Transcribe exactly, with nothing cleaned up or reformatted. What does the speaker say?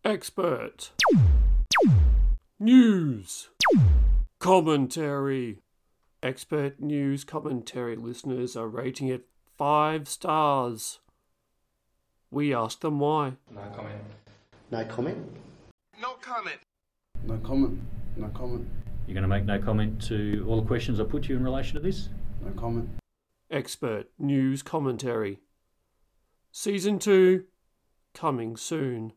Expert. News. Commentary. Expert news commentary listeners are rating it five stars. We ask them why. No comment. No comment. No comment. No comment. No comment. You're going to make no comment to all the questions I put to you in relation to this? No comment. Expert news commentary. Season two, coming soon.